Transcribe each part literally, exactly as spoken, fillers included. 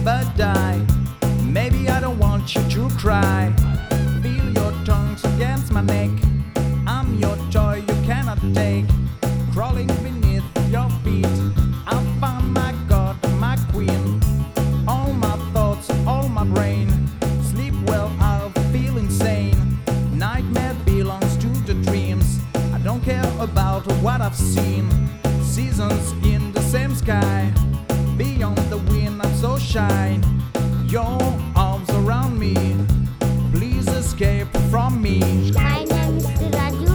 never die. Maybe I don't want you to cry. Feel your tongues against my neck. I'm your toy you cannot take. Crawling beneath your feet, I found my God, my queen. All my thoughts, all my brain. Sleep well, I'll feel insane. Nightmare belongs to the dreams. I don't care about what I've seen. Seasons in the same sky. Beyond the wind, I'm so shy. Your arms around me, please escape from me. My name is Raju.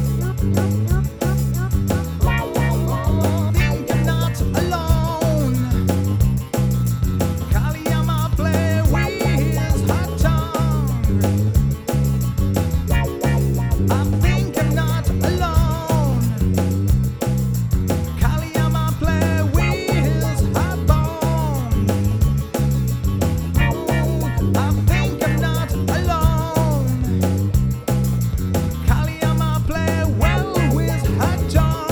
Think you're not alone. Kaliyama play with his hot tongue. I think I'm not alone. Kaliyama play with his hot bone. I think I'm not alone. Kaliyama play well with hot tongue.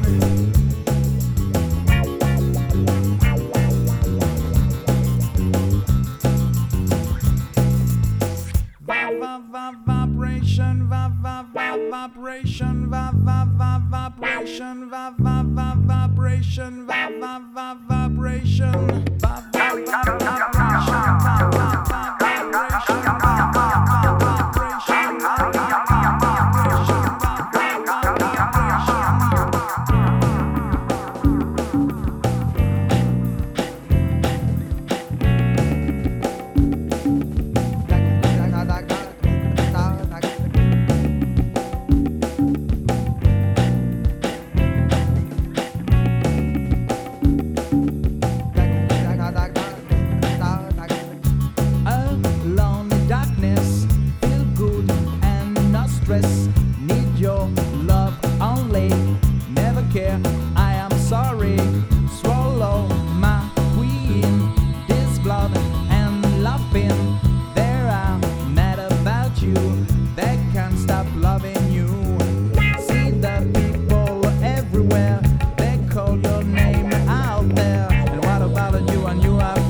Va va va vibration, va va va vibration, va va va vibration, va va va vibration, va va va vibration, va va va vibration, va va va vibration, va va va vibration, va va va vibration, va va va vibration. Alone in darkness, feel good and no stress. Need your love only, never care. I am sorry. Swallow my queen. This blood and laughing, they are mad about you. They can't stop loving you. See the people everywhere. They call your name out there. And what about you? And you are